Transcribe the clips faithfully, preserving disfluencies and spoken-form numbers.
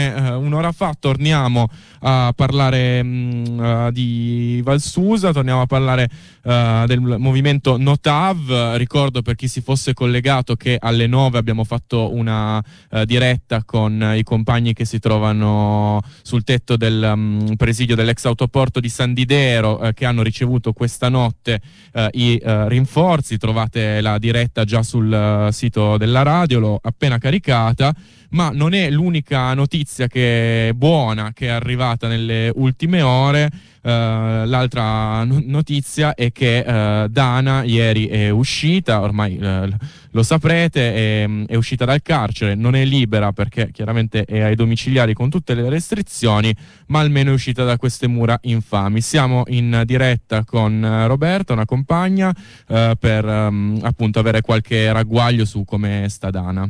Uh, un'ora fa torniamo a parlare mh, uh, di Valsusa, torniamo a parlare uh, del movimento Notav. Ricordo per chi si fosse collegato che alle nove abbiamo fatto una uh, diretta con uh, i compagni che si trovano sul tetto del um, presidio dell'ex autoporto di San Didero, uh, che hanno ricevuto questa notte uh, i uh, rinforzi. Trovate la diretta già sul uh, sito della radio, l'ho appena caricata. Ma non è l'unica notizia che è buona che è arrivata nelle ultime ore. Uh, l'altra no- notizia è che uh, Dana ieri è uscita, ormai uh, lo saprete, è, è uscita dal carcere, non è libera perché chiaramente è ai domiciliari con tutte le restrizioni, ma almeno è uscita da queste mura infami. Siamo in diretta con uh, Roberta, una compagna, uh, per um, appunto avere qualche ragguaglio su come sta Dana.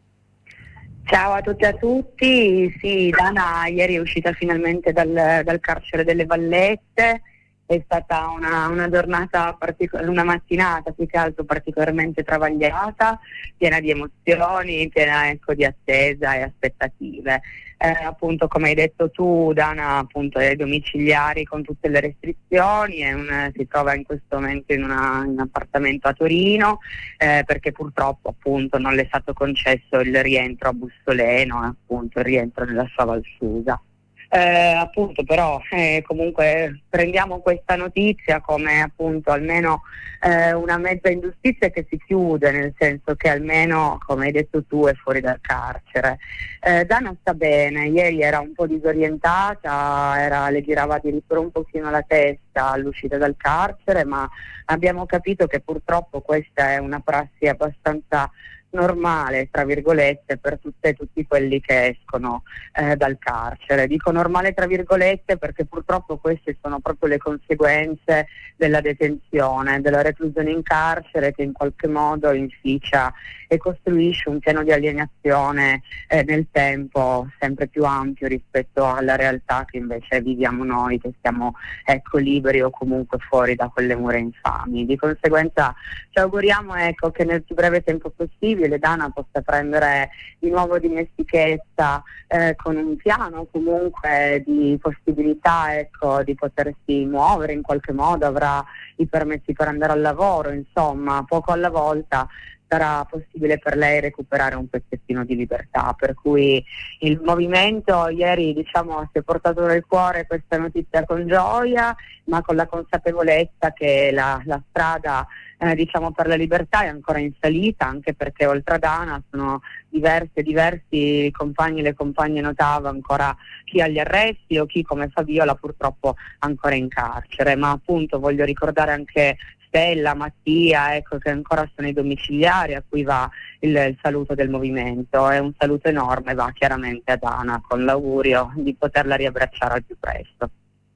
Ciao a tutti e a tutti, sì, Dana ieri è uscita finalmente dal, dal carcere delle Vallette. È stata una, una giornata, particol- una mattinata più che altro particolarmente travagliata, piena di emozioni, piena ecco, di attesa e aspettative. Eh, appunto come hai detto tu, Dana appunto è ai domiciliari con tutte le restrizioni, è un, si trova in questo momento in, una, in un appartamento a Torino, eh, perché purtroppo appunto non le è stato concesso il rientro a Bussoleno, appunto il rientro nella sua Valsusa. Eh, appunto però eh, comunque prendiamo questa notizia come appunto almeno eh, una mezza ingiustizia che si chiude, nel senso che almeno, come hai detto tu, è fuori dal carcere. eh, Dana sta bene, ieri era un po' disorientata, era, le girava addirittura un pochino la testa all'uscita dal carcere, ma abbiamo capito che purtroppo questa è una prassi abbastanza normale, tra virgolette, per tutte e tutti quelli che escono eh, dal carcere. Dico normale tra virgolette perché purtroppo queste sono proprio le conseguenze della detenzione, della reclusione in carcere, che in qualche modo inficia e costruisce un piano di alienazione eh, nel tempo sempre più ampio rispetto alla realtà che invece viviamo noi, che siamo ecco liberi o comunque fuori da quelle mura infami. Di conseguenza ci auguriamo ecco che nel più breve tempo possibile Dana possa prendere di nuovo dimestichezza eh, con un piano comunque di possibilità ecco di potersi muovere in qualche modo, avrà i permessi per andare al lavoro, insomma poco alla volta sarà possibile per lei recuperare un pezzettino di libertà, per cui il movimento ieri diciamo si è portato nel cuore questa notizia con gioia, ma con la consapevolezza che la, la strada eh, diciamo per la libertà è ancora in salita, anche perché oltre a Dana sono diversi diversi compagni e le compagne Notav, ancora chi agli arresti o chi come Fabiola purtroppo ancora in carcere, ma appunto voglio ricordare anche Stella, Mattia, ecco, che ancora sono i domiciliari, a cui va il, il saluto del movimento, e un saluto enorme va chiaramente a Dana con l'augurio di poterla riabbracciare al più presto.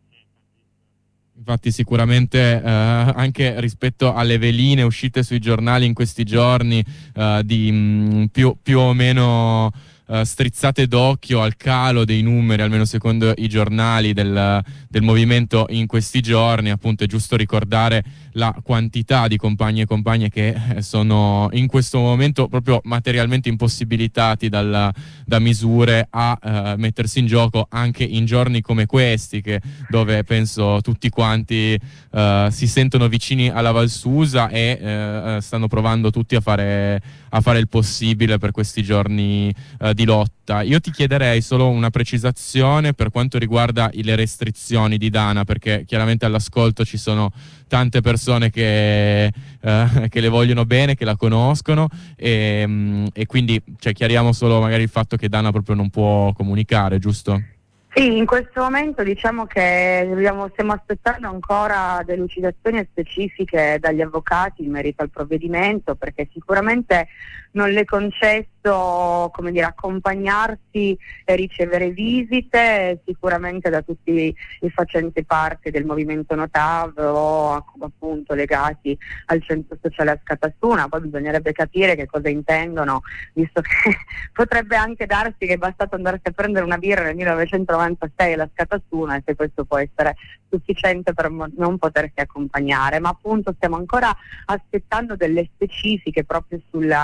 Infatti sicuramente eh, anche rispetto alle veline uscite sui giornali in questi giorni eh, di mh, più, più o meno Uh, strizzate d'occhio al calo dei numeri, almeno secondo i giornali del, del movimento in questi giorni, appunto è giusto ricordare la quantità di compagni e compagne che sono in questo momento proprio materialmente impossibilitati dal, da misure a uh, mettersi in gioco anche in giorni come questi, che, dove penso tutti quanti uh, si sentono vicini alla Valsusa e uh, stanno provando tutti a fare, a fare il possibile per questi giorni uh, di lotta. Io ti chiederei solo una precisazione per quanto riguarda le restrizioni di Dana, perché chiaramente all'ascolto ci sono tante persone che, eh, che le vogliono bene, che la conoscono e, e quindi cioè, chiariamo solo magari il fatto che Dana proprio non può comunicare, giusto? Sì, in questo momento diciamo che dobbiamo, stiamo aspettando ancora delucidazioni specifiche dagli avvocati in merito al provvedimento, perché sicuramente non le è concesso, come dire, accompagnarsi e ricevere visite, sicuramente da tutti i facenti parte del movimento Notav o appunto legati al centro sociale a Scatassuna. Poi bisognerebbe capire che cosa intendono, visto che potrebbe anche darsi che è bastato andarsi a prendere una birra nel millenovecentonovantasei alla Scatassuna, e se questo può essere sufficiente per mo- non potersi accompagnare, ma appunto stiamo ancora aspettando delle specifiche proprio sulla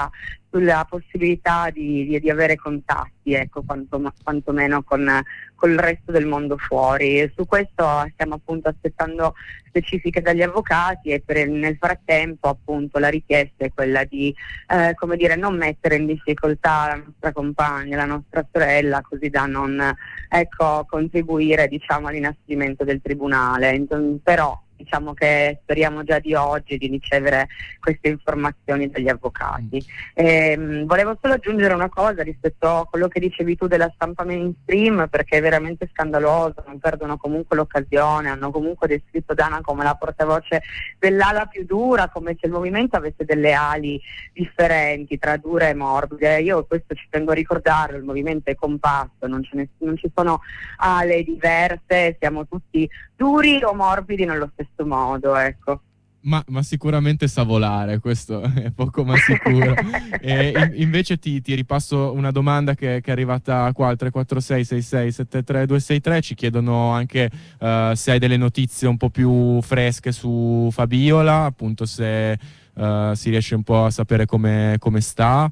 sulla possibilità di, di, di avere contatti, ecco, quanto, quantomeno con, con il resto del mondo fuori. E su questo stiamo appunto aspettando specifiche dagli avvocati e per, nel frattempo appunto la richiesta è quella di eh, come dire, non mettere in difficoltà la nostra compagna, la nostra sorella, così da non ecco, contribuire diciamo all'inasprimento del tribunale. Inton- però diciamo che speriamo già di oggi di ricevere queste informazioni dagli avvocati. E, volevo solo aggiungere una cosa rispetto a quello che dicevi tu della stampa mainstream, perché è veramente scandaloso, non perdono comunque l'occasione, hanno comunque descritto Dana come la portavoce dell'ala più dura, come se il movimento avesse delle ali differenti tra dure e morbide. Io questo ci tengo a ricordarlo, il movimento è compasso, non, ce ne, non ci sono ale diverse, siamo tutti duri o morbidi nello stesso modo, ecco. Ma, ma sicuramente sa volare, questo è poco ma sicuro. E in, invece ti, ti ripasso una domanda che, che è arrivata qua al tre quattro sei sei sei sette tre due sei tre. Ci chiedono anche uh, se hai delle notizie un po' più fresche su Fabiola, appunto se uh, si riesce un po' a sapere come, come sta.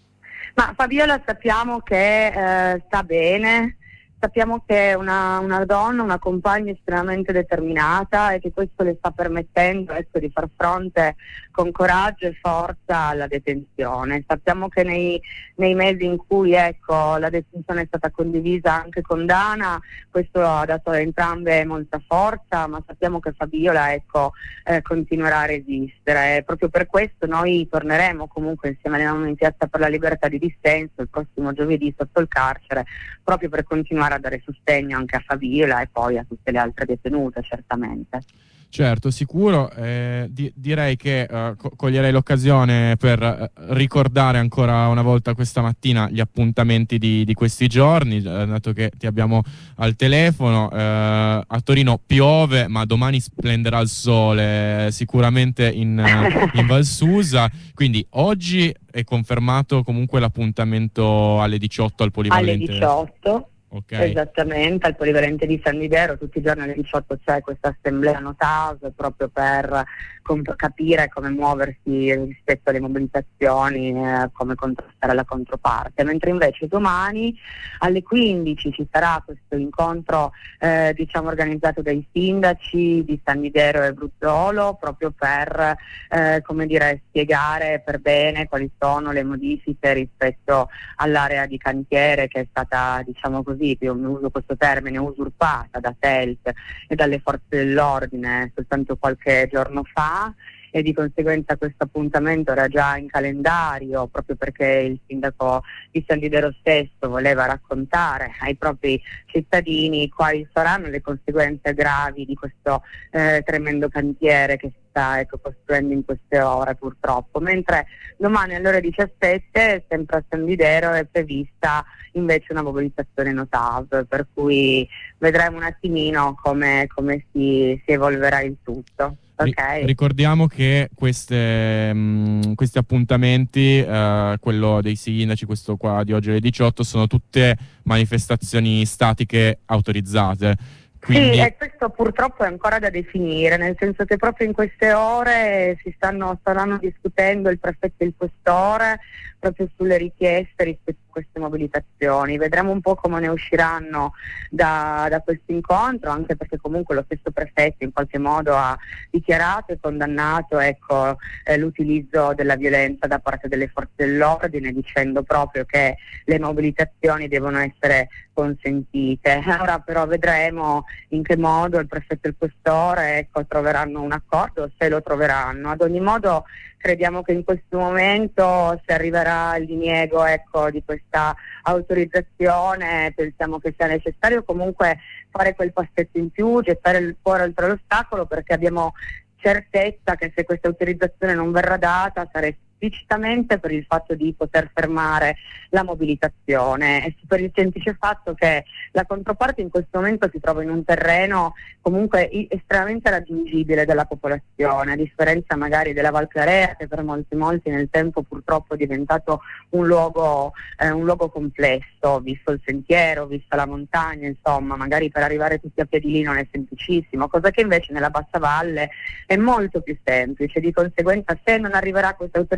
Ma Fabiola sappiamo che uh, sta bene. Sappiamo che è una, una donna, una compagna estremamente determinata e che questo le sta permettendo ecco, di far fronte con coraggio e forza alla detenzione. Sappiamo che nei, nei mesi in cui ecco, la detenzione è stata condivisa anche con Dana, questo ha dato a entrambe molta forza, ma sappiamo che Fabiola ecco, eh, continuerà a resistere. E proprio per questo noi torneremo comunque insieme alle mamme in piazza per la libertà di dissenso il prossimo giovedì sotto il carcere, proprio per continuare a dare sostegno anche a Fabiola e poi a tutte le altre detenute, certamente. Certo, sicuro. Eh, di- direi che eh, co- coglierei l'occasione per eh, ricordare ancora una volta questa mattina gli appuntamenti di, di questi giorni, eh, dato che ti abbiamo al telefono. Eh, a Torino piove, ma domani splenderà il sole, eh, sicuramente in, uh, in Val Susa. Quindi oggi è confermato comunque l'appuntamento alle diciotto al Polivalente. Alle diciotto. Okay. Esattamente, al Polivalente di San Didero tutti i giorni alle diciotto c'è questa assemblea Notav proprio per comp- capire come muoversi rispetto alle mobilitazioni, eh, come contrastare la controparte, mentre invece domani alle quindici ci sarà questo incontro eh, diciamo organizzato dai sindaci di San Didero e Bruzzolo proprio per eh, come dire, spiegare per bene quali sono le modifiche rispetto all'area di cantiere che è stata diciamo così, io uso questo termine, usurpata da T E L T e dalle forze dell'ordine soltanto qualche giorno fa, e di conseguenza questo appuntamento era già in calendario proprio perché il sindaco di San Didero stesso voleva raccontare ai propri cittadini quali saranno le conseguenze gravi di questo eh, tremendo cantiere che si sta ecco, costruendo in queste ore purtroppo, mentre domani alle ore diciassette sempre a San Didero è prevista invece una mobilitazione Notav, per cui vedremo un attimino come, come si, si evolverà il tutto. Okay. Ricordiamo che queste, mh, questi appuntamenti, eh, quello dei sindaci, questo qua di oggi alle diciotto, sono tutte manifestazioni statiche autorizzate. Quindi... Sì, e questo purtroppo è ancora da definire, nel senso che proprio in queste ore si stanno, staranno discutendo il prefetto e il questore proprio sulle richieste rispetto a queste mobilitazioni. Vedremo un po' come ne usciranno da, da questo incontro, anche perché comunque lo stesso prefetto in qualche modo ha dichiarato e condannato ecco, eh, l'utilizzo della violenza da parte delle forze dell'ordine, dicendo proprio che le mobilitazioni devono essere consentite. Ora però vedremo in che modo il prefetto e il questore ecco, troveranno un accordo, se lo troveranno. Ad ogni modo crediamo che in questo momento, se arriverà il diniego ecco, di questa autorizzazione, pensiamo che sia necessario comunque fare quel passetto in più, gettare il cuore oltre l'ostacolo, perché abbiamo certezza che se questa autorizzazione non verrà data sarà esplicitamente per il fatto di poter fermare la mobilitazione, e per il semplice fatto che la controparte in questo momento si trova in un terreno comunque estremamente raggiungibile dalla popolazione, a differenza magari della Val Clarea, che per molti molti nel tempo purtroppo è diventato un luogo, eh, un luogo complesso, visto il sentiero, vista la montagna, insomma magari per arrivare tutti a piedi lì non è semplicissimo, cosa che invece nella bassa valle è molto più semplice. Di conseguenza, se non arriverà questa autorizzazione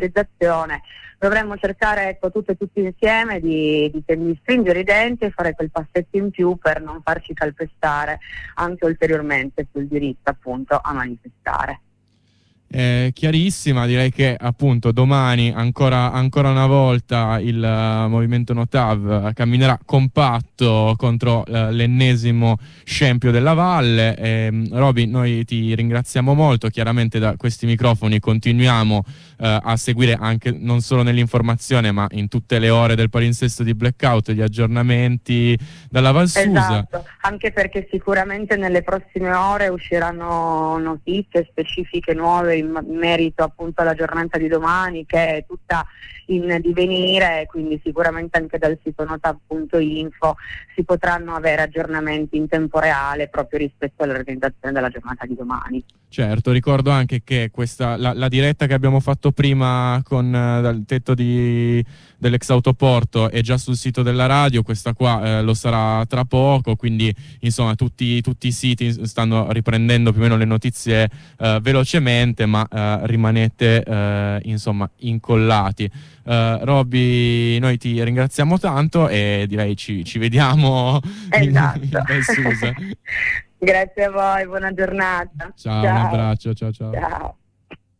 climatizzazione, dovremmo cercare, ecco, tutte e tutti insieme di, di, di stringere i denti e fare quel passetto in più per non farci calpestare anche ulteriormente sul diritto appunto a manifestare. Eh, chiarissima, direi che appunto domani ancora, ancora una volta il uh, movimento Notav camminerà compatto contro uh, l'ennesimo scempio della valle. Eh, Roby, noi ti ringraziamo molto, chiaramente da questi microfoni continuiamo uh, a seguire anche non solo nell'informazione ma in tutte le ore del palinsesto di Blackout gli aggiornamenti dalla Val Susa. Esatto, anche perché sicuramente nelle prossime ore usciranno notizie specifiche nuove in merito appunto alla giornata di domani, che è tutta in divenire, quindi sicuramente anche dal sito notav punto info si potranno avere aggiornamenti in tempo reale proprio rispetto all'organizzazione della giornata di domani. Certo, ricordo anche che questa, la, la diretta che abbiamo fatto prima con uh, dal tetto di, dell'ex autoporto è già sul sito della radio, questa qua eh, lo sarà tra poco, quindi insomma tutti, tutti i siti stanno riprendendo più o meno le notizie uh, velocemente, ma uh, rimanete uh, insomma incollati. Uh, Roby, noi ti ringraziamo tanto e direi ci, ci vediamo esatto. in, in Val Susa. Grazie a voi, buona giornata. Ciao, ciao, un abbraccio, ciao ciao. Ciao.